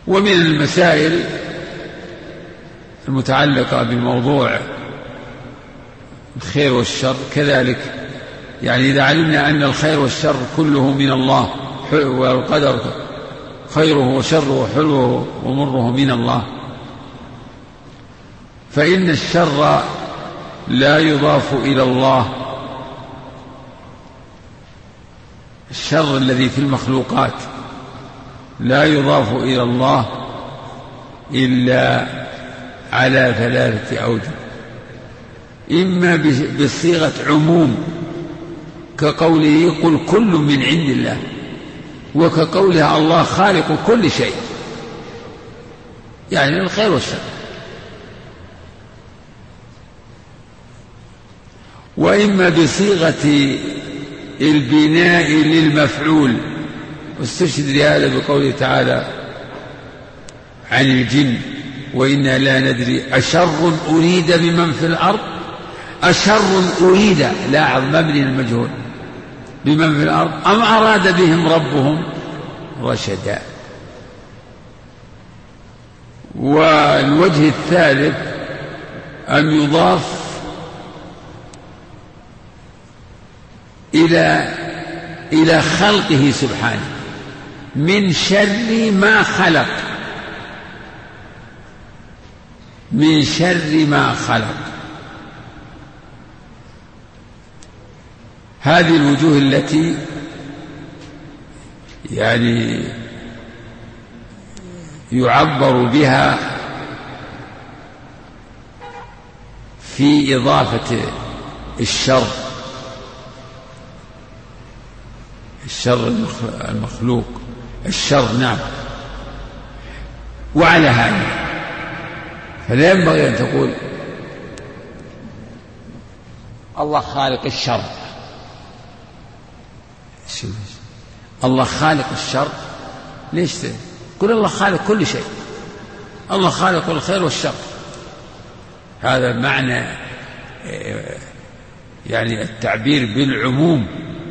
ومن المسائل المتعلقة بموضوع الخير والشر كذلك، يعني إذا علمنا أن الخير والشر كله من الله والقدر خيره وشره وحلوه ومره من الله، فإن الشر لا يضاف إلى الله. الشر الذي في المخلوقات لا يضاف إلى الله إلا على ثلاثة أوجه: إما بصيغة عموم كقوله قل كل من عند الله، وكقولها الله خالق كل شيء، يعني الخير والشر. وإما بصيغة البناء للمفعول، واستشهد لهذا بقوله تعالى عن الجن وإنا لا ندري أشر أريد بمن في الأرض، أشر أريد لاحظ مبني المجهول بمن في الأرض أم أراد بهم ربهم رشدا. والوجه الثالث أن يضاف إلى خلقه سبحانه من شر ما خلق، من شر ما خلق. هذه الوجوه التي يعني يعبر بها في إضافة الشر المخلوق الشر، نعم. وعلى هذا فلا ينبغي أن تقول الله خالق الشر، الله خالق الشر، ليش قل الله خالق كل شيء، الله خالق الخير والشر. هذا معنى يعني التعبير بالعموم.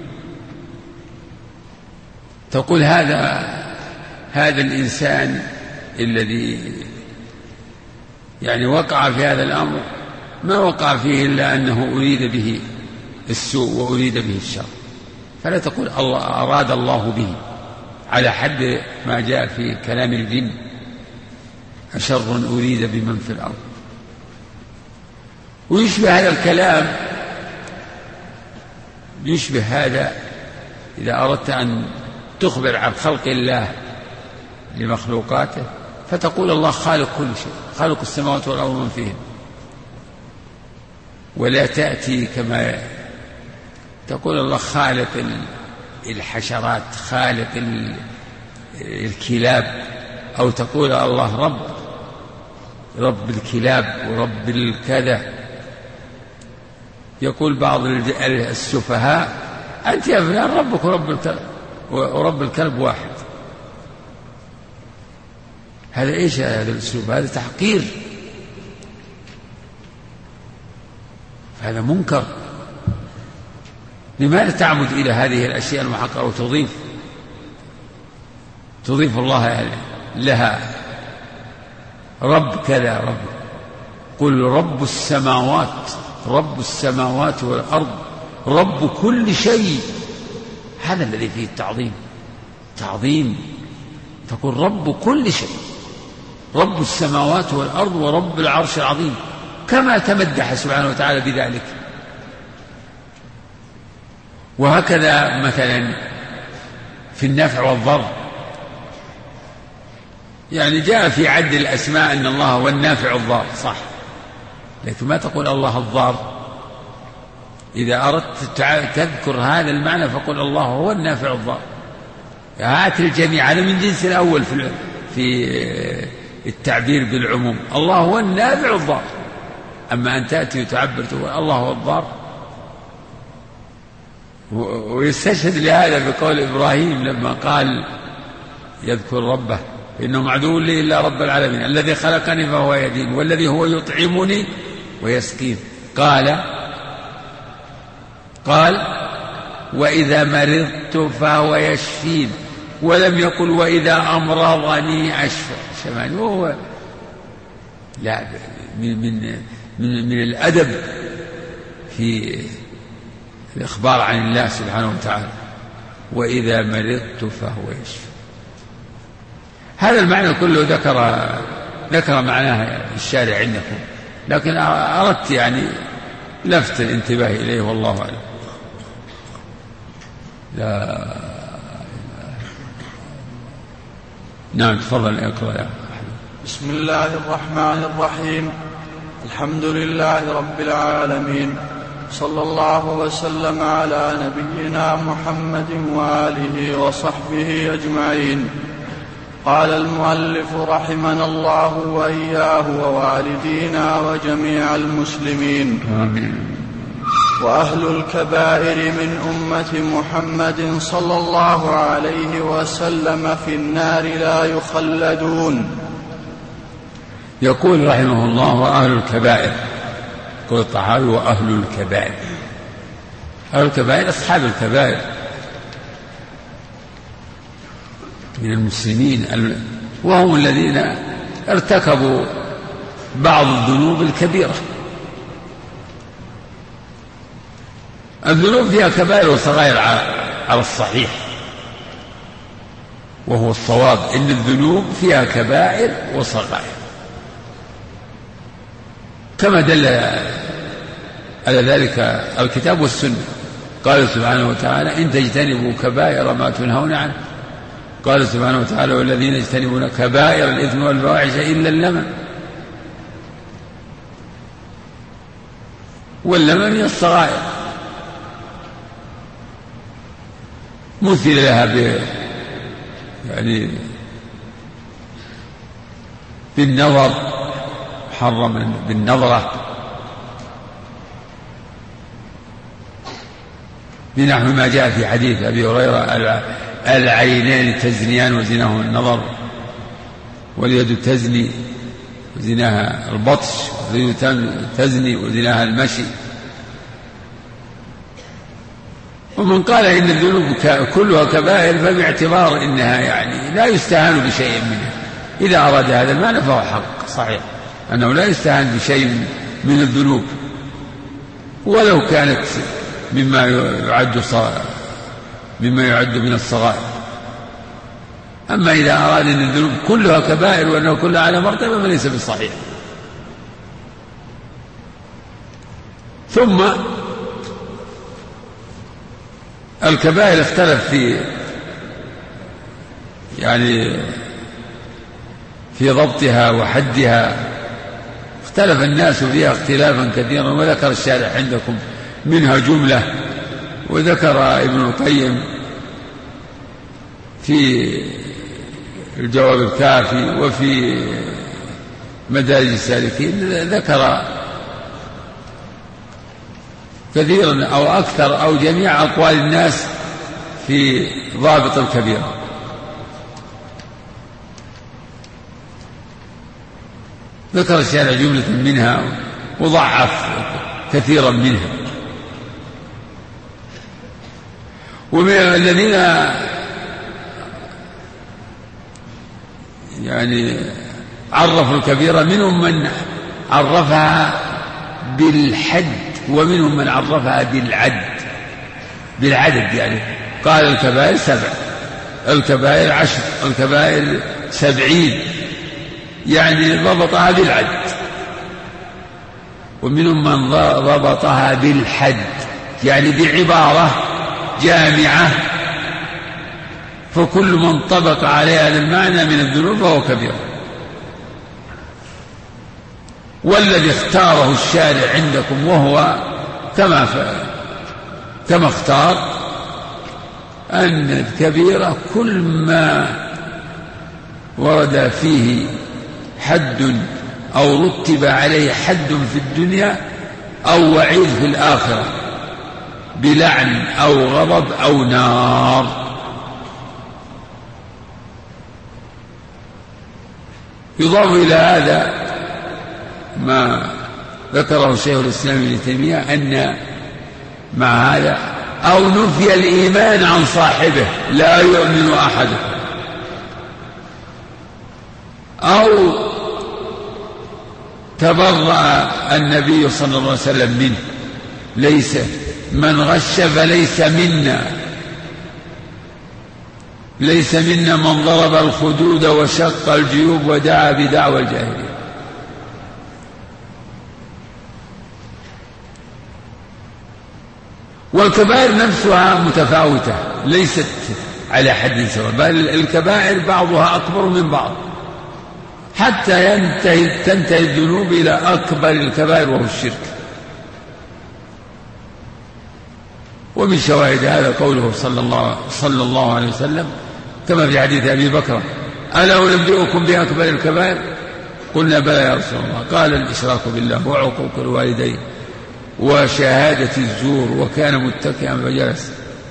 تقول هذا الإنسان الذي يعني وقع في هذا الأمر ما وقع فيه إلا أنه أريد به السوء وأريد به الشر، فلا تقول الله أراد الله به على حد ما جاء في كلام الجن أشر أريد بمن في الأرض. ويشبه هذا الكلام، يشبه هذا إذا أردت أن تخبر عن خلق الله لمخلوقاته فتقول الله خالق كل شيء، خالق السماوات والأرض ومن فيهن، ولا تأتي كما تقول الله خالق الحشرات، خالق الكلاب، أو تقول الله رب الكلاب ورب الكذا. يقول بعض السفهاء أنت يا فلان ربك ورب الكلب واحد. هذا إيش هذا الأسلوب؟ هذا تحقير، هذا منكر. لماذا تعمد إلى هذه الأشياء المحقرة وتضيف الله لها رب كذا رب؟ قل رب السماوات والأرض رب كل شيء. هذا الذي فيه تعظيم. تقول رب كل شيء، رب السماوات والأرض ورب العرش العظيم، كما تمدح سبحانه وتعالى بذلك. وهكذا مثلا في النفع والضر، يعني جاء في عد الأسماء أن الله هو النافع الضار، صح، لكن ما تقول الله الضار. إذا أردت تذكر هذا المعنى فقل الله هو النافع الضار. هات الجميع، هذا من جنس الأول في التعبير بالعموم، الله هو النافع الضار. أما أن تأتي وتعبر تقول الله هو الضار. ويستشهد لهذا بقول إبراهيم لما قال يذكر ربه إنه معدو لي إلا رب العالمين الذي خلقني فهو يهدين والذي هو يطعمني ويسقين. قال وإذا مرضت فهو يشفين ولم يقل وإذا أمرضني شفاني. وهو لا من الأدب في الإخبار عن الله سبحانه وتعالى وإذا مرضت فهو يشفي. هذا المعنى كله ذكر معناه الشارع عندكم، لكن أردت يعني لفت الانتباه إليه والله أعلم. لا. نعم تفضل اقرأ يا أحمد. بسم الله الرحمن الرحيم. الحمد لله رب العالمين، صلى الله وسلم على نبينا محمد وآله وصحبه أجمعين. قال المؤلف رحمنا الله وإياه ووالدينا وجميع المسلمين. آمين. وأهل الكبائر من أمة محمد صلى الله عليه وسلم في النار لا يخلدون. يقول رحمه الله وأهل الكبائر، يقول الطحاوي وأهل الكبائر. أهل الكبائر أصحاب الكبائر من المسلمين، وهم الذين ارتكبوا بعض الذنوب الكبيرة. الذنوب فيها كبائر وصغائر على الصحيح، وهو الصواب إن الذنوب فيها كبائر وصغائر، كما دل على ذلك الكتاب والسنة. قال سبحانه وتعالى إن تجتنبوا كبائر ما تنهون عنه. قال سبحانه وتعالى والذين يجتنبون كبائر الإثم والفواحش إلا اللمم. واللمم من الصغائر، مثل لها يعني بالنظر، محرم بالنظرة، بنحو ما جاء في حديث أبي هريرة العينان تزنيان وزناهما النظر، واليد تزني وزناها البطش، واليد تزني وزناها المشي. ومن قال إن الذنوب كلها كبائر فباعتبار إنها يعني لا يستهان بشيء منها، إذا أراد هذا المعنى فهو حق صحيح أنه لا يستهان بشيء من الذنوب ولو كانت مما يعد من الصغائر. أما إذا أراد أن الذنوب كلها كبائر وأنه كلها على مرتبة فليس بالصحيح. ثم الكبائر اختلف في ضبطها وحدها، اختلف الناس فيها اختلافا كثيرا، وذكر الشارع عندكم منها جملة، وذكر ابن القيم في الجواب الكافي وفي مدارج السالكين ذكر كثيرا أو أكثر أو جميع أقوال الناس في ضابط الكبيرة. ذكر الشارع جملة منها وضعف كثيرا منها. ومن الذين عرفوا الكبيرة منهم من عرفها بالحد، ومنهم من عرفها بالعدد قال الكبائر 7، الكبائر 10، الكبائر 70، ضبطها بالعد. ومنهم من ضبطها بالحد بعبارة جامعة، فكل من طبق عليها هذا المعنى من الذنوب فهو كبير. والذي اختاره الشارع عندكم وهو كما اختار أن الكبيرة كل ما ورد فيه حد أو رتب عليه حد في الدنيا أو وعيد في الآخرة بلعن أو غضب أو نار. يضاف إلى هذا ما ذكره شيخ الإسلام ابن تيمية أن مع هذا أو نفي الإيمان عن صاحبه لا يؤمن أحدكم، أو تبرأ النبي صلى الله عليه وسلم منه، ليس من غش فليس منا، ليس منا من ضرب الخدود وشق الجيوب ودعا بدعوى الجاهلية. والكبائر نفسها متفاوتة ليست على حد سواء، بل الكبائر بعضها أكبر من بعض، حتى تنتهي الذنوب إلى أكبر الكبائر وهو الشرك. ومن شواهد هذا قوله صلى الله عليه وسلم كما في حديث أبي بكر: ألا أنبئكم بأكبر الكبائر؟ قلنا: بلى يا رسول الله. قال: الإشراك بالله وعقوق الوالدين وشهادة الزور، وكان متكئا فجلس،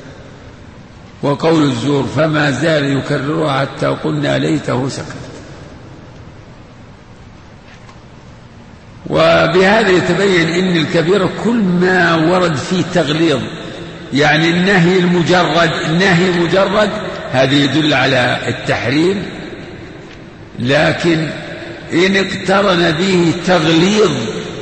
وقول الزور، فما زال يكررها حتى قلنا ليته سكت. وبهذا يتبين أن الكبيرة كل ما ورد فيه تغليظ، يعني النهي مجرد هذا يدل على التحريم، لكن إن اقترن به تغليظ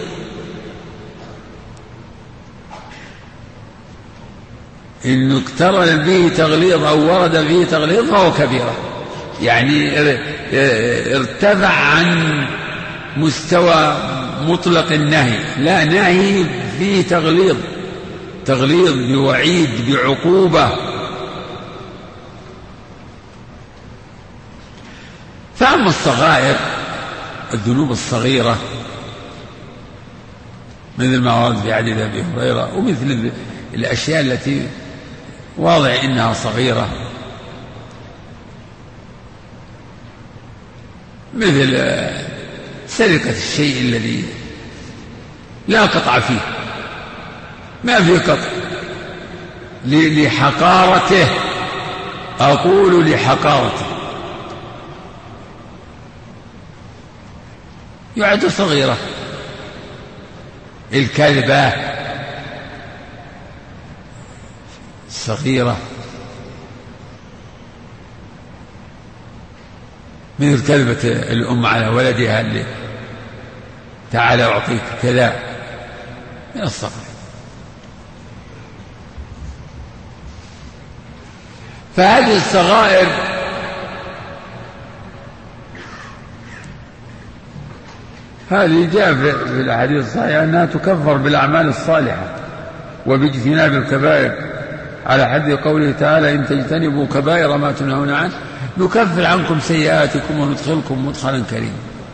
أو ورد به تغليظ فهو كبيرة، يعني ارتفع عن مستوى مطلق النهي، لا، نهي فيه تغليظ بوعيد بعقوبة. فأما الصغائر، الذنوب الصغيرة، مثل ما ورد في حديث أبي هريرة، ومثل الأشياء التي واضح إنها صغيرة، مثل سرقة الشيء الذي لا قطع فيه، ما فيه قطع، لحقارته، أقول لحقارته، يعد صغيرة. الكذبة صغيرة، مثل كذبة الأم على ولدها اللي تعال أعطيك كذا، من الصغر. فهذه الصغائر هذه جاء في الحديث الصحيح أنها تكفر بالأعمال الصالحة وباجتناب الكبائر، على حد قوله تعالى: إن تجتنبوا كبائر ما تنهون عنه نكفر عنكم سيئاتكم وندخلكم مدخلا كريما.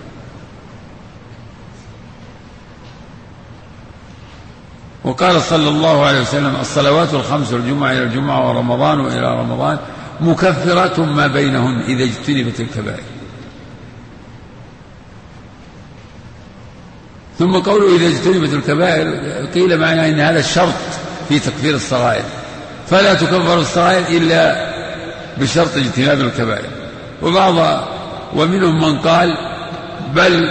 وقال صلى الله عليه وسلم: الصلوات الخمس والجمعة إلى الجمعة ورمضان إلى رمضان مكفرات ما بينهن إذا اجتنبت الكبائر. ثم قوله إذا اجتنبت الكبائر قيل معناه أن هذا الشرط في تكفير الصغائر، فلا تكفر الصغائر إلا بشرط اجتناب الكبائر. ومنهم من قال بل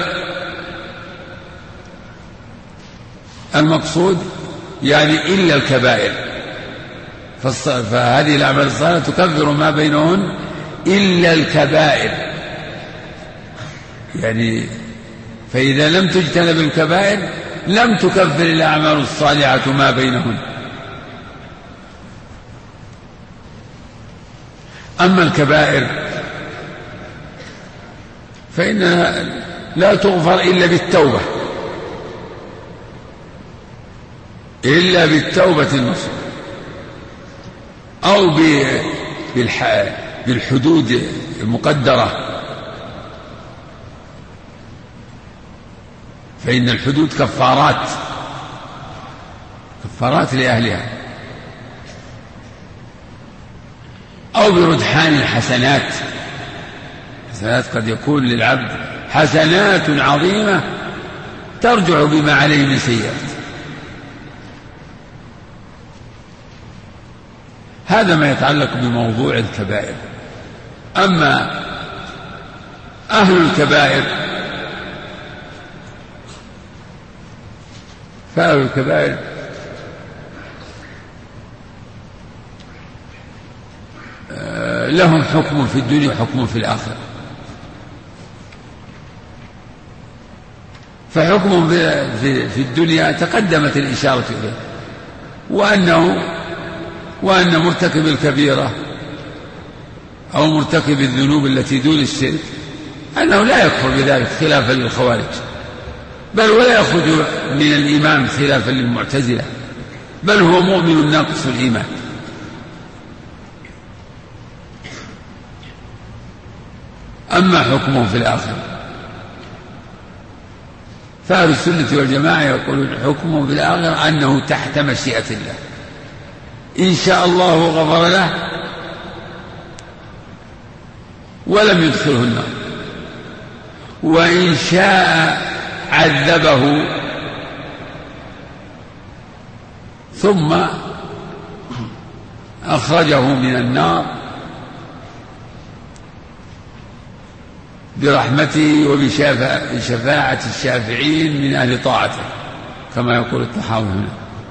المقصود يعني إلا الكبائر، فهذه الأعمال الصالحة تكفر ما بينهن إلا الكبائر، يعني فإذا لم تجتنب الكبائر لم تكفر الأعمال الصالحة ما بينهن. أما الكبائر فإنها لا تغفر إلا بالتوبة، النصوح، أو بالحدود المقدرة، فإن الحدود كفارات لأهلها، أو برجحان الحسنات. قد يكون للعبد حسنات عظيمة ترجع بما عليه من سيئات. هذا ما يتعلق بموضوع الكبائر. أما أهل الكبائر فأهل الكبائر لهم حكم في الدنيا وحكم في الآخرة. فحكم في الدنيا تقدمت الإشارة إليه، وأن مرتكب الكبيرة أو مرتكب الذنوب التي دون الشرك أنه لا يكفر بذلك خلافا للخوارج، بل ولا يخرج من الإيمان خلافا للمعتزلة، بل هو مؤمن ناقص الإيمان. أما حكمه في الآخرة فأهل السنة والجماعة يقولون حكمه في الآخرة أنه تحت مشيئة الله، إن شاء الله غفر له ولم يدخله النار، وإن شاء عذبه ثم أخرجه من النار برحمته وبشفاعة الشافعين من أهل طاعته كما يقول الطحاوي هنا،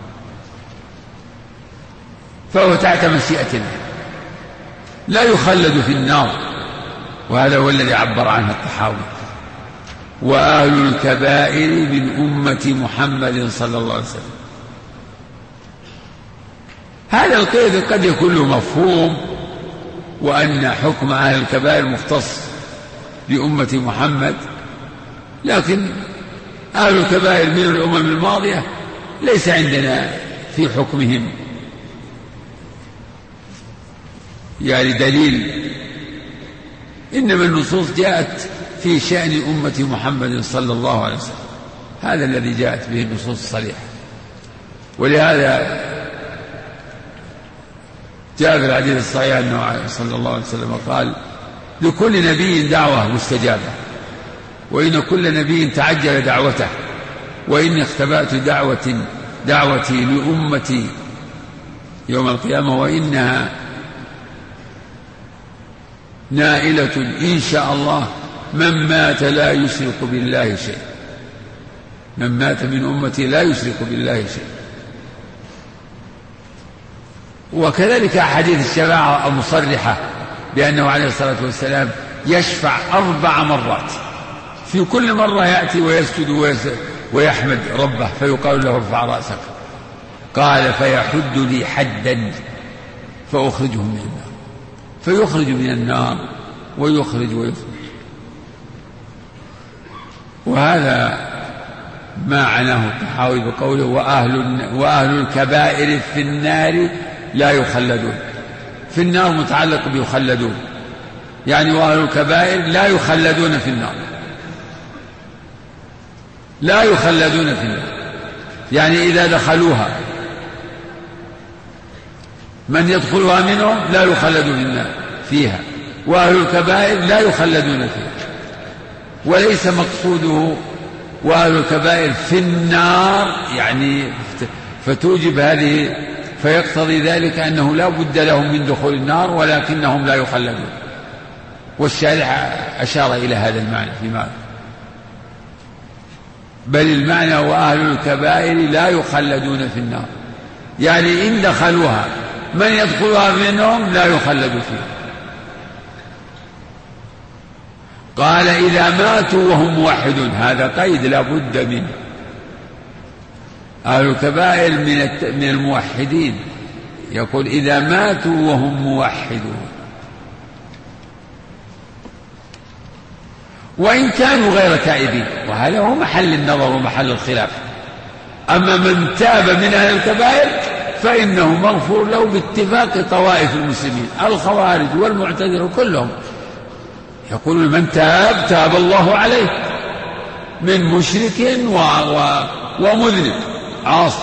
فهو تحت مشيئة الله لا يخلد في النار، وهذا هو الذي عبر عنه الطحاوي. وأهل الكبائر من أمة محمد صلى الله عليه وسلم. هذا القيد قد يكون له مفهوم، وأن حكم أهل الكبائر مختص بأمة محمد، لكن أهل الكبائر من الأمم الماضية ليس عندنا في حكمهم يعني دليل، إنما النصوص جاءت في شأن أمة محمد صلى الله عليه وسلم، هذا الذي جاءت به النصوص الصريحة. ولهذا جاء في الحديث الصحيح أنه صلى الله عليه وسلم قال: لكل نبي دعوة مستجابة، وإن كل نبي تعجل دعوته، وإني اختبأت دعوتي لأمتي يوم القيامة، وإنها نائلة إن شاء الله من مات لا يشرك بالله شيء، من مات من أمتي لا يشرك بالله شيء. وكذلك أحاديث الشفاعة المصرحة بأنه عليه الصلاة والسلام يشفع 4 مرات، في كل مرة يأتي ويسجد ويحمد ربه فيقال له: ارفع رأسك. قال: فيحد لي حدا فأخرجه من النار، فيخرج من النار ويخرج. وهذا ما عناه الطحاوي بقوله: وأهل الكبائر في النار لا يخلدون. في النار متعلق بيخلدون، يعني وأهل الكبائر لا يخلدون في النار، لا يخلدون في النار، يعني إذا دخلوها من يدخلها منهم لا يخلد فيها، وأهل الكبائر لا يخلدون فيها. وليس مقصوده وأهل الكبائر في النار يعني فتوجب هذه، فيقتضي ذلك أنه لا بد لهم من دخول النار ولكنهم لا يخلدون. والشارح أشار إلى هذا المعنى فيما، بل المعنى وأهل الكبائر لا يخلدون في النار، يعني إن دخلوها من يدخلها منهم لا يخلد فيها. قال: إذا ماتوا وهم موحدون، هذا قيد لا بد منه. أهل الكبائر من الموحدين، يقول: إذا ماتوا وهم موحدون، وإن كانوا غير تائبين، وهذا هو محل النظر ومحل الخلاف. أما من تاب من أهل الكبائر فإنه مغفور له باتفاق طوائف المسلمين، الخوارج والمعتزلة كلهم يقولون: من تاب الله عليه من مشرك ومذنب عاصي.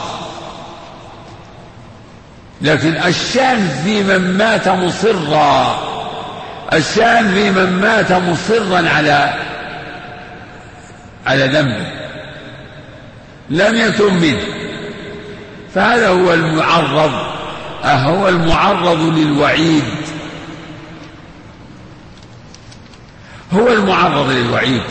لكن الشأن في من مات مصرا، الشأن في من مات مصرا على ذنبه لم يتم منه، فهذا هو المعرض، هو المعرض للوعيد، هو المعرض للوعيد.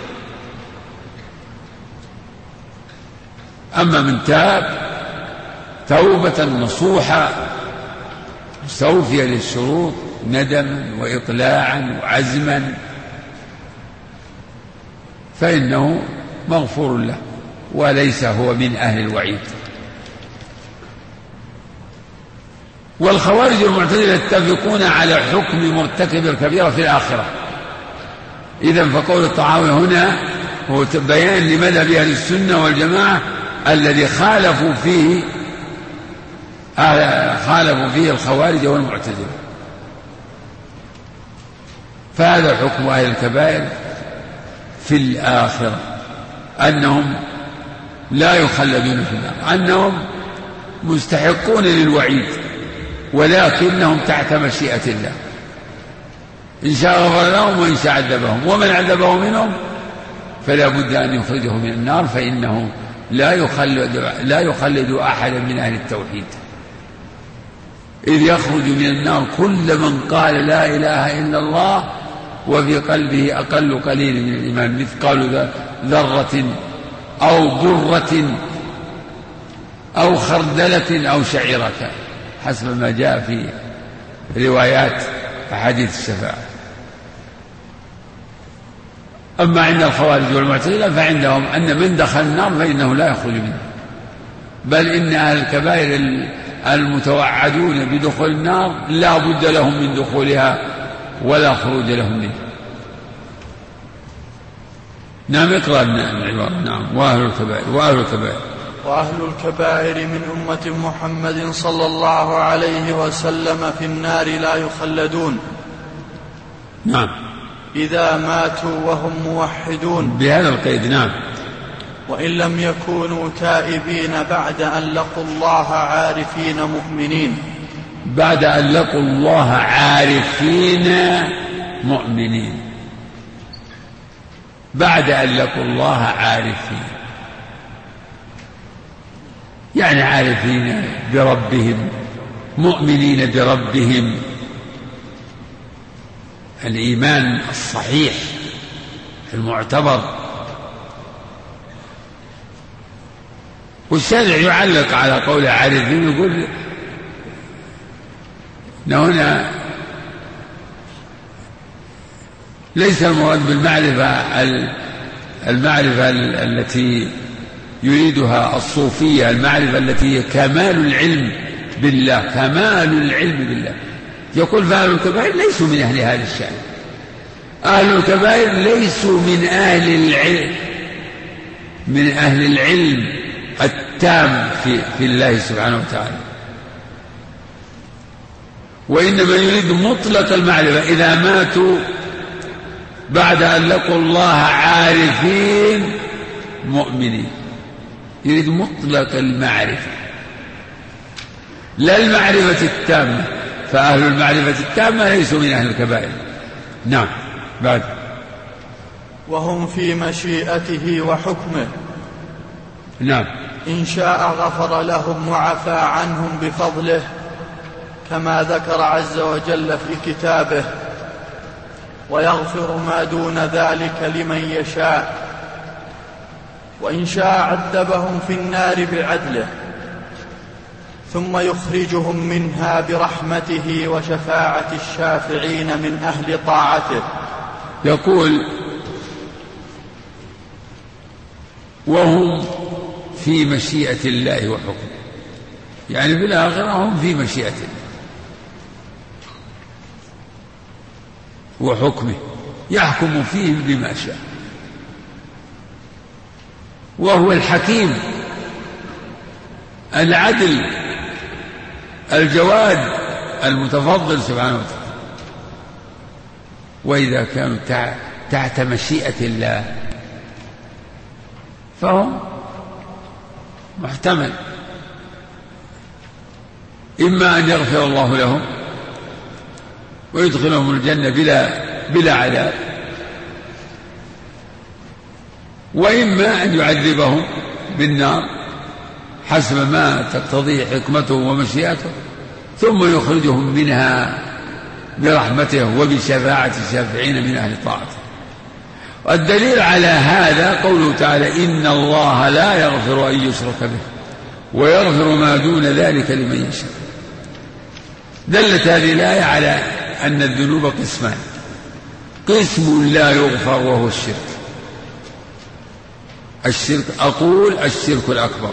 أما من تاب توبة نصوحة مستوفية للشروط ندما وإقلاعا وعزما فإنه مغفور له وليس هو من أهل الوعيد. والخوارج والمعتزلة يتفقون على حكم مرتكب الكبيرة في الآخرة. إذن فقول الطحاوي هنا هو بيان لمذهب أهل السنة والجماعة الذي خالفوا فيه الخوارج والمعتزلة. فهذا حكم أهل الكبائر في الآخرة، أنهم لا يخلدون في النار، أنهم مستحقون للوعيد ولكنهم تحت مشيئة الله، إن شاء غفر لهم وإن شاء عذبهم، ومن عذبه منهم فلا بد أن يخرجه من النار، فإنه لا يخلد أحدا من أهل التوحيد، إذ يخرج من النار كل من قال لا إله إلا الله وفي قلبه أقل قليل من الإيمان مثقال ذرة أو برة أو خردلة أو شعيرة، حسب ما جاء في روايات أحاديث الشفاعة. أما عند الخوارج والمعتزلة فعندهم أن من دخل النار فإنه لا يخرج منها، بل إن أهل الكبائر المتوعدون بدخول النار لا بد لهم من دخولها ولا خروج لهم منها. نعم، اقرأ العبارة. نعم. وأهل الكبائر من أمة محمد صلى الله عليه وسلم في النار لا يخلدون. نعم. إذا ماتوا وهم موحدون، بهذا القيد. نعم. وإن لم يكونوا تائبين بعد أن لقوا الله عارفين مؤمنين. بعد أن لقوا الله عارفين مؤمنين. بعد أن لقوا الله عارفين، يعني عارفين بربهم، مؤمنين بربهم، الإيمان الصحيح المعتبر. والشارع يعلق على قول عارفين، يقول هنا ليس المراد المعرفة التي يريدها الصوفية، المعرفة التي هي كمال العلم بالله، كمال العلم بالله. يقول فأهل الكبائر ليسوا من أهل هذا الشأن، أهل الكبائر ليسوا من أهل العلم التام في الله سبحانه وتعالى، وإنما يريد مطلق المعرفة. إذا ماتوا بعد أن لقوا الله عارفين مؤمنين، يريد مطلق المعرفة لا المعرفة التامة، فأهل المعرفة التامة ليسوا من أهل الكبائر. نعم. بعد. وهم في مشيئته وحكمه. نعم. إن شاء غفر لهم وعفى عنهم بفضله، كما ذكر عز وجل في كتابه: ويغفر ما دون ذلك لمن يشاء. وإن شاء عذبهم في النار بعدله، ثم يخرجهم منها برحمته وشفاعة الشافعين من أهل طاعته. يقول: وهم في مشيئة الله وحكمه، يعني في الآخرة هم في مشيئة الله وحكمه، يحكم فيهم بما شاء، وهو الحكيم العدل الجواد المتفضل سبحانه وتعالى. وإذا كانوا تحت مشيئة الله فهم محتمل إما أن يغفر الله لهم ويدخلهم الجنة بلا عذاب، وإما أن يعذبهم بالنار حسب ما تقتضيه حكمته ومشيئته، ثم يخرجهم منها برحمته وبشفاعة الشافعين من أهل طاعته. والدليل على هذا قوله تعالى: إن الله لا يغفر أن يشرك به ويغفر ما دون ذلك لمن يشاء. دلت هذه الآية على أن الذنوب قسمان: قسم لا يغفر وهو الشرك أقول الشرك الأكبر،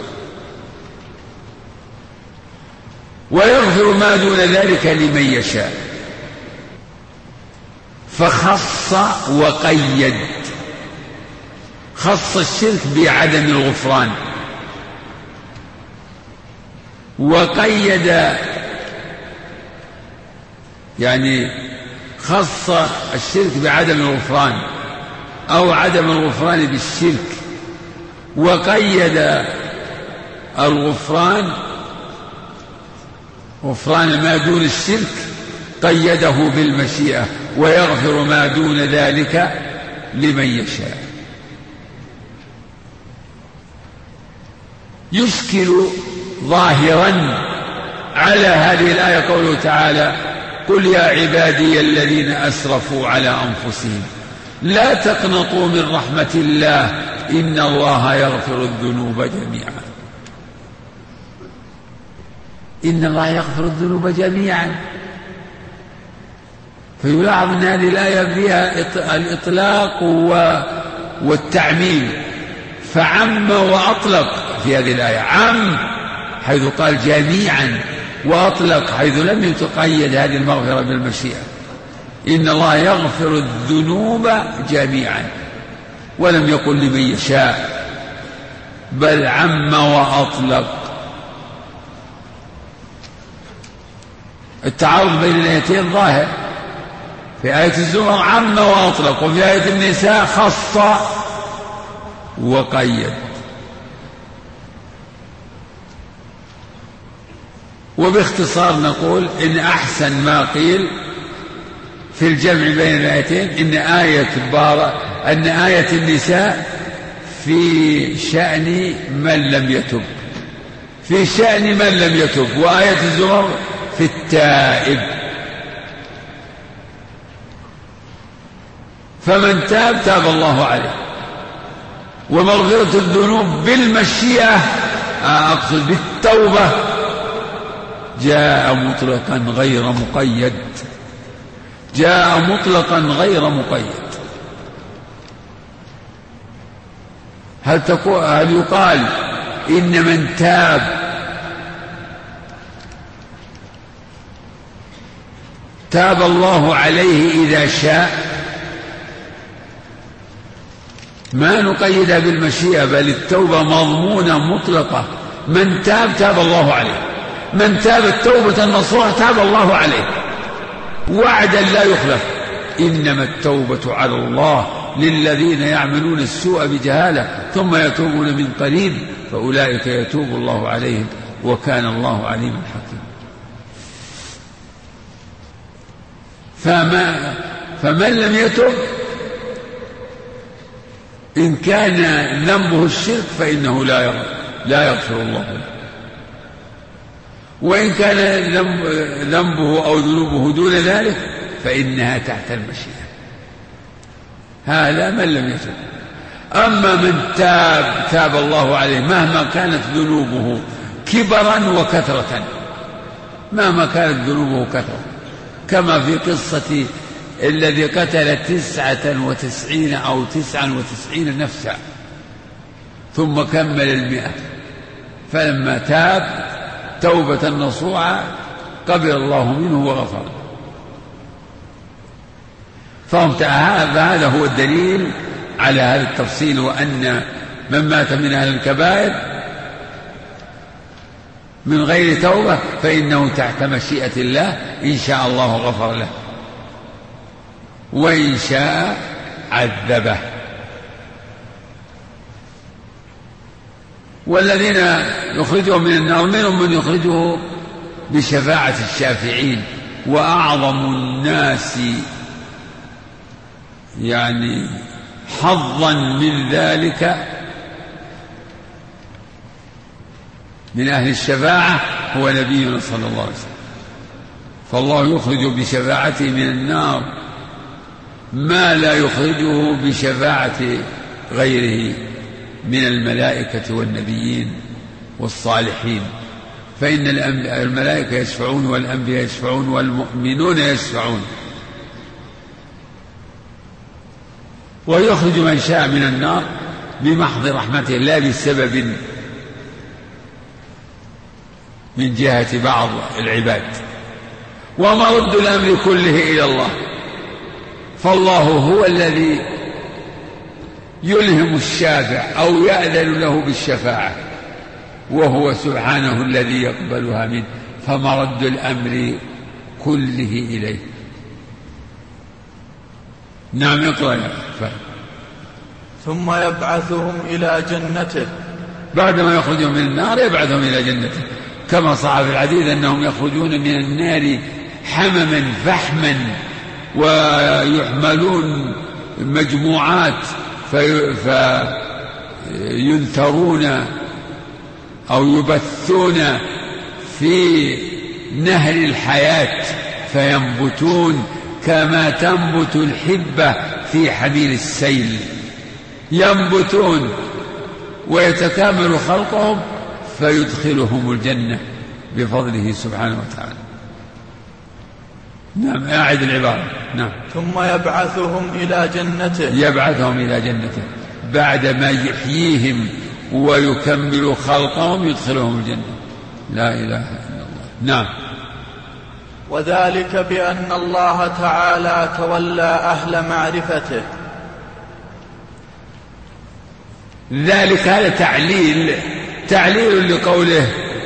ويغفر ما دون ذلك لمن يشاء. فخص وقيد، خص الشرك بعدم الغفران، وقيد يعني خص الشرك بعدم الغفران أو عدم الغفران بالشرك، وقيد الغفران، غفران ما دون الشرك قيده بالمشيئة، ويغفر ما دون ذلك لمن يشاء. يشكل ظاهرا على هذه الآية قوله تعالى: قل يا عبادي الذين أسرفوا على أنفسهم لا تقنطوا من رحمة الله إن الله يغفر الذنوب جميعا. إن الله يغفر الذنوب جميعا. فيلاحظ أن هذه الآية فيها الإطلاق والتعميم، فعم وأطلق في هذه الآية. عم حيث قال جميعا، وأطلق حيث لم يتقيد هذه المغفرة بالمشيئة. إن الله يغفر الذنوب جميعا، ولم يقل لمن يشاء، بل عم وأطلق. التعارض بين الآيتين ظاهر. في آية الزمر عم وأطلق، وفي آية النساء خص وقيد. وباختصار نقول إن أحسن ما قيل في الجمع بين الآيتين أن آية النساء في شأن من لم يتب، في شأن من لم يتب، وآية الزمر في التائب. فمن تاب تاب الله عليه. ومغفرة الذنوب بالمشيئة أقصد بالتوبة جاء مطلقا غير مقيد، جاء مطلقا غير مقيد. هل يقال إن من تاب الله عليه إذا شاء؟ ما نقيدها بالمشيئة، بل التوبة مضمونة مطلقة. من تاب الله عليه، من تاب التوبة النصوح تاب الله عليه وعدا لا يخلف. إنما التوبة على الله للذين يعملون السوء بجهالة ثم يتوبون من قريب فأولئك يتوب الله عليهم وكان الله عليما حكيما. فمن لم يتب إن كان ذنبه الشرك فإنه لا يغفر الله له، وإن كان ذنبه أو ذنوبه دون ذلك فإنها تحت المشيئة. هذا من لم يتب. أما من تاب الله عليه مهما كانت ذنوبه كبرا وكثرة، مهما كانت ذنوبه كثرة، كما في قصة الذي قتل 99 أو 99 نفسا ثم كمل 100، فلما تاب توبة نصوحة قبل الله منه وغفر. فهذا هو الدليل على هذا التفصيل، وأن من مات من أهل الكبائر من غير توبة فإنه تحت مشيئة الله، إن شاء الله غفر له وإن شاء عذبه. والذين يخرجهم من النار منهم من يخرجه بشفاعة الشافعين، وأعظم الناس يعني حظا من ذلك من أهل الشفاعة هو نبينا صلى الله عليه وسلم. فالله يخرج بشفاعته من النار ما لا يخرجه بشفاعة غيره من الملائكة والنبيين والصالحين. فإن الملائكة يشفعون والأنبياء يشفعون والمؤمنون يشفعون ويخرج من شاء من النار بمحض رحمته لا بسبب من جهة بعض العباد. ومرد الأمر كله إلى الله، فالله هو الذي يلهم الشافع أو يأذن له بالشفاعة، وهو سبحانه الذي يقبلها منه، فمرد الأمر كله إليه. نعم اقرأ يا فهد. ثم يبعثهم إلى جنته، بعدما يخرجون من النار يبعثهم إلى جنته، كما صح في الحديث أنهم يخرجون من النار حمما فحما ويحملون مجموعات فينثرون أو يبثون في نهر الحياة فينبتون كما تنبت الحبة في حميل السيل، ينبتون ويتكامل خلقهم فيدخلهم الجنة بفضله سبحانه وتعالى. نعم أعد العبارة. نعم. ثم يبعثهم إلى جنته، يبعثهم إلى جنته بعدما يحييهم ويكمل خلقهم يدخلهم الجنة. لا إله إلا الله. نعم. وذلك بأن الله تعالى تولى أهل معرفته. ذلك هذا تعليل لقوله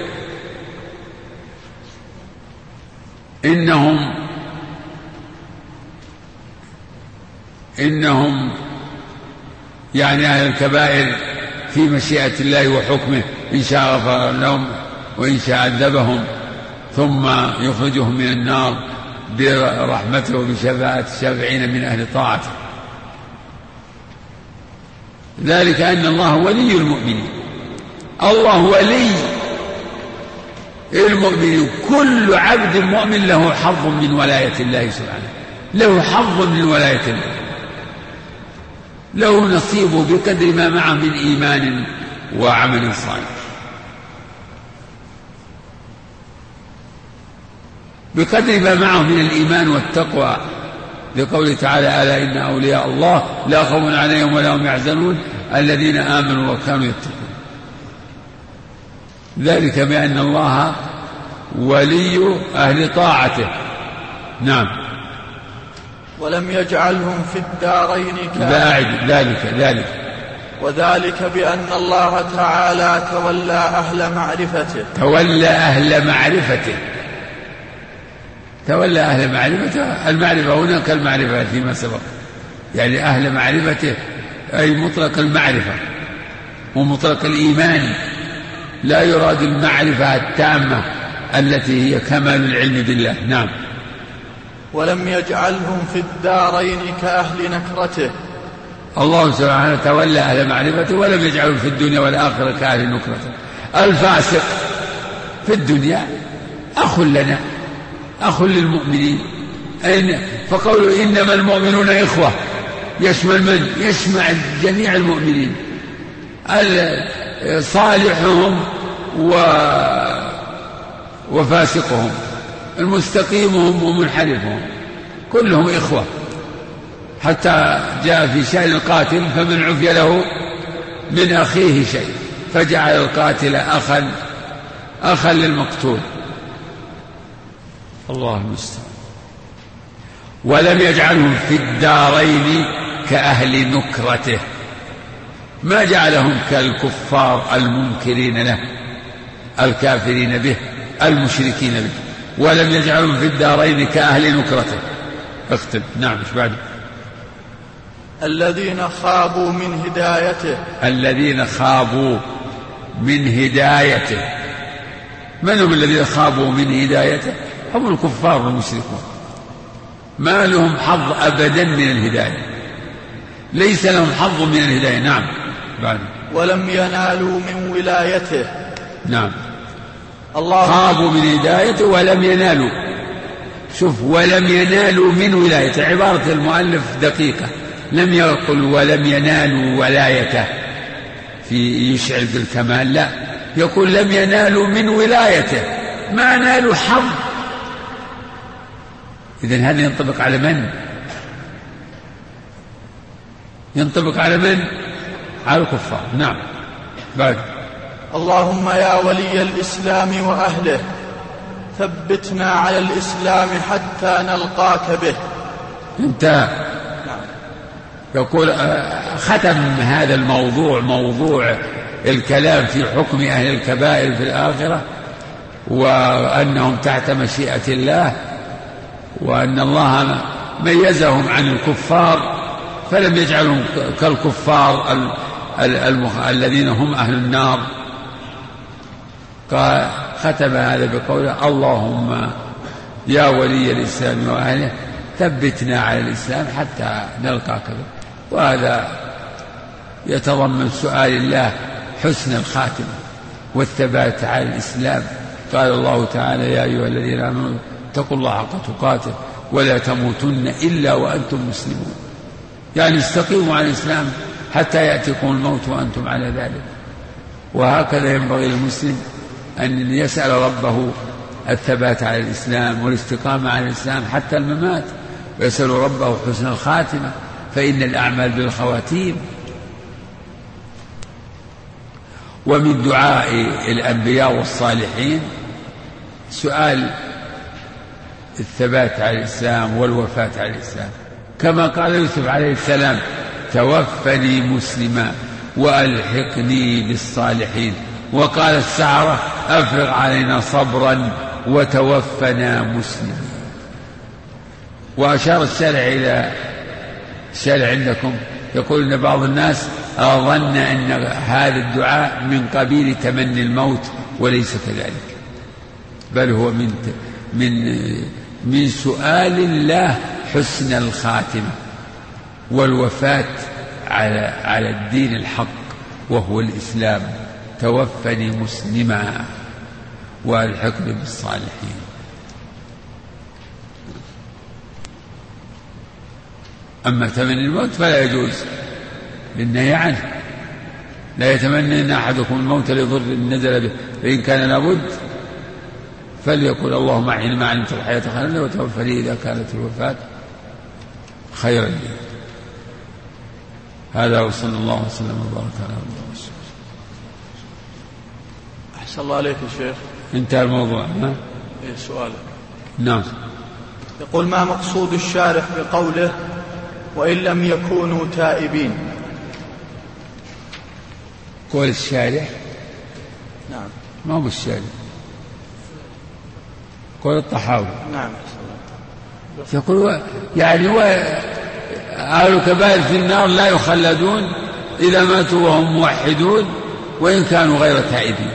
إنهم يعني أهل الكبائر في مشيئة الله وحكمه، إن شاء غفر لهم وإن شاء عذبهم، ثم يخرجهم من النار برحمته وبشفاعة الشافعين من أهل طاعته. ذلك أن الله ولي المؤمنين، الله ولي المؤمنين، كل عبد مؤمن له حظ من ولاية الله سبحانه، له حظ من ولاية الله، له نصيبه بقدر ما معه من إيمان وعمل صالح، بقدر ما معه من الإيمان والتقوى، لقوله تعالى ألا إن أولياء الله لا خوف عليهم ولا هم يحزنون الذين آمنوا وكانوا يتقون. ذلك بأن الله ولي أهل طاعته. نعم. ولم يجعلهم في الدارين ذلك وذلك بأن الله تعالى تولى أهل معرفته. تولى أهل معرفته. المعرفة هنا كالمعرفة فيما سبق، يعني أهل معرفته أي مطلق المعرفة ومطلق الإيمان، لا يراد المعرفة التامة التي هي كمال العلم بالله. نعم. ولم يجعلهم في الدارين كأهل نكرته. الله سبحانه تولى أهل معرفته ولم يجعلهم في الدنيا والآخرة كأهل نكرته. الفاسق في الدنيا أخ لنا، أخ للمؤمنين، فقولوا إنما المؤمنون إخوة يشمل من؟ يشمل جميع المؤمنين، صالحهم وفاسقهم، المستقيمهم ومنحرفهم، كلهم إخوة. حتى جاء في شأن القاتل فمن عفي له من أخيه شيء فجعل القاتل أخا للمقتول. الله المستعان. ولم يجعلهم في الدارين كأهل نكرته، ما جعلهم كالكفار المنكرين له الكافرين به المشركين به، ولم يجعلهم في الدارين كأهل نكرته. اختم. نعم. ايش بعد؟ الذين خابوا من هدايته. من هم الذين خابوا من هدايته؟ هم الكفار والمشركون، ما لهم حظ أبدا من الهداية، ليس لهم حظ من الهداية. نعم. بعد. ولم ينالوا من ولايته. نعم. الله خابوا من هدايته ولم ينالوا. شوف، ولم ينالوا من ولايته، عبارة المؤلف دقيقة، لم يقل ولم ينالوا ولايته في يشعر بالكمال، لا، يقول لم ينالوا من ولايته، ما نالوا حظ. إذن هذا ينطبق على من؟ ينطبق على من؟ على الكفار. نعم. بعد: اللهم يا ولي الإسلام وأهله ثبتنا على الإسلام حتى نلقاك به. انتهى. يقول ختم هذا الموضوع، موضوع الكلام في حكم أهل الكبائر في الآخرة، وأنهم تحت مشيئة الله، وأن الله ميزهم عن الكفار فلم يجعلهم كالكفار الذين هم أهل النار. ختم هذا بقوله: اللهم يا ولي الإسلام وأهله ثبتنا على الإسلام حتى نلقاك به. وهذا يتضمن سؤال الله حسن الخاتمة والثبات على الإسلام. قال الله تعالى: يا أيها الذين آمنوا اتقوا الله حق تقاته ولا تموتن إلا وأنتم مسلمون. يعني استقيموا على الإسلام حتى يأتيكم الموت وأنتم على ذلك. وهكذا ينبغي للمسلم أن يسأل ربه الثبات على الإسلام والاستقامة على الإسلام حتى الممات، ويسأل ربه حسن الخاتمة، فإن الأعمال بالخواتيم. ومن دعاء الأنبياء والصالحين سؤال الثبات على الإسلام والوفاة على الإسلام، كما قال يوسف عليه السلام: توفني مسلما وألحقني بالصالحين. وقال السحرة: أفرغ علينا صبرا وتوفنا مسلمين. وأشار الشارع إلى الشارع عندكم يقول إن بعض الناس ظن أن هذا الدعاء من قبيل تمني الموت، وليس كذلك، بل هو من سؤال الله حسن الخاتمة والوفاة على الدين الحق وهو الإسلام. توفني مسلما وألحقني بالصالحين. أما تمني الموت فلا يجوز للنهي عنه. لا يتمنى أن أحدكم الموت لضر نزل به، فإن كان لابد فليقل: اللهم أحيني ما علمت الحياة خيرا لي وتوفني إذا كانت الوفاة خيرا لي. هذا وصلى الله وسلم وبارك على عبده ورسوله. أحسن الله عليك يا شيخ. انتهى الموضوع. سؤالك. نعم. يقول: ما مقصود الشارح بقوله وإن لم يكونوا تائبين؟ قول الشارح؟ نعم. ما هو الشارح، قول الطحاوي. نعم. يقول يعني أهل الكبائر في النار لا يخلدون إذا ماتوا وهم موحدون وإن كانوا غير تائبين.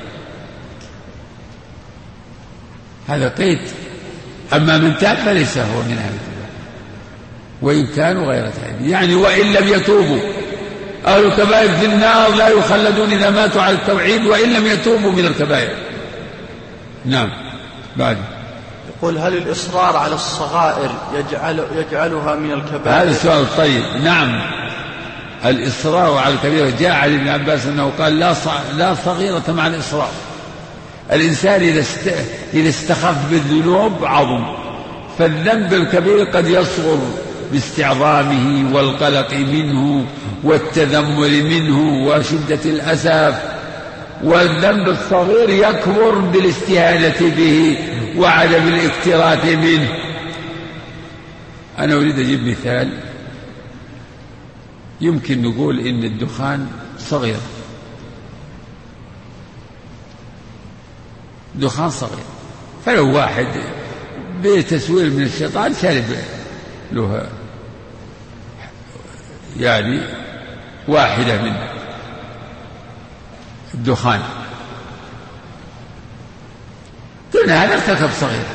هذا قيد. أما من تاب فليس هو من أهل الكبائر وإن كانوا غير تائبين، يعني وإن لم يتوبوا. أهل الكبائر في النار لا يخلدون إذا ماتوا على التوحيد وإن لم يتوبوا من الكبائر. نعم. بعد: يقول: هل الإصرار على الصغائر يجعلها من الكبائر؟ هذا السؤال طيب. نعم، الإصرار على الكبيرة جاء عن ابن عباس أنه قال: لا صغيرة مع الإصرار. الإنسان إذا استخف بالذنوب عظم، فالذنب الكبير قد يصغر باستعظامه والقلق منه والتذمر منه وشدة الأسف، والذنب الصغير يكبر بالاستهانة به وعدم الاكتراث منه. أنا أريد أجيب مثال. يمكن نقول إن الدخان صغير، دخان صغير، فلو واحد بتسويل من الشيطان شرب له يعني واحدة من الدخان، قلنا هذا ارتكب صغير.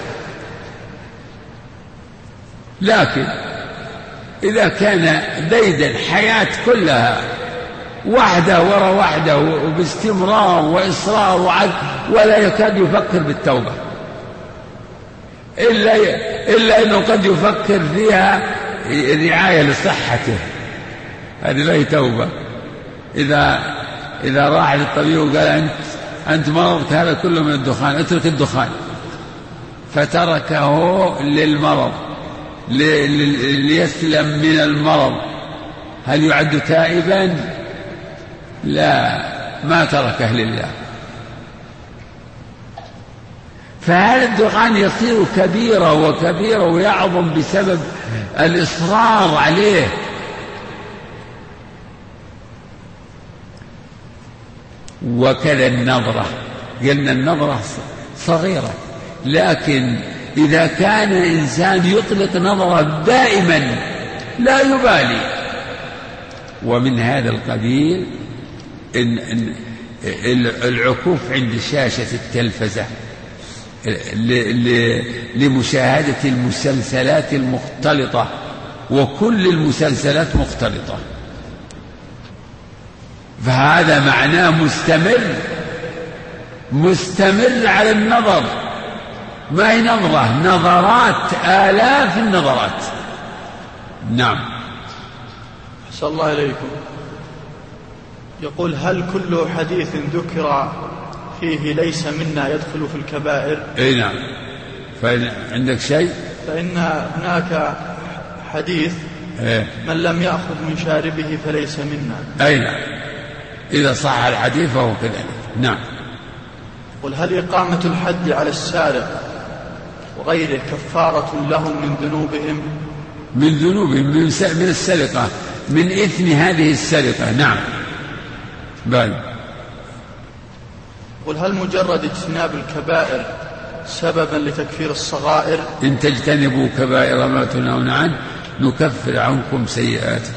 لكن إذا كان ديدا حياة كلها وحده وراء وحده وباستمرار وإصرار وعد ولا يكاد يفكر بالتوبة، إلا أنه قد يفكر فيها رعاية لصحته، هذه لا هي توبة. إذا راح للطبيب وقال: أنت مرضت هذا كله من الدخان، اترك الدخان، فتركه للمرض ليسلم من المرض، هل يعد تائبا؟ لا، ما تركه لله. فهذا الدخان يصير كبيرة وكبيرة ويعظم بسبب الإصرار عليه. وكذا النظرة، قلنا النظرة صغيرة، لكن إذا كان إنسان يطلق نظرة دائما لا يبالي. ومن هذا القبيل إن العكوف عند شاشة التلفزة لمشاهدة المسلسلات المختلطة، وكل المسلسلات مختلطة، فهذا معناه مستمر على النظر، ما هي نظرة، نظرات، آلاف النظرات. نعم. أحسن الله إليكم. يقول: هل كل حديث ذكر فيه ليس منا يدخل في الكبائر؟ اي نعم. فإن عندك شيء؟ فإن هناك حديث من لم يأخذ من شاربه فليس منا. اي نعم، إذا صح الحديث فهو كذلك. نعم. قل: هل إقامة الحد على السارق وغيره كفارة لهم من ذنوبهم؟ من السرقة، من إثم هذه السرقة. نعم. بل قل: هل مجرد اجتناب الكبائر سببا لتكفير الصغائر؟ إن تجتنبوا كبائر ما تنهون عنه نكفر عنكم سيئاتكم.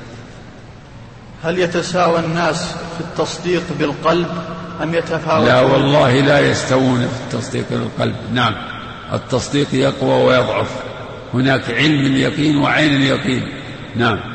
هل يتساوى الناس في التصديق بالقلب أم يتفاوتون؟ لا والله، لا يستوون في التصديق بالقلب. نعم، التصديق يقوى ويضعف، هناك علم اليقين وعين اليقين. نعم.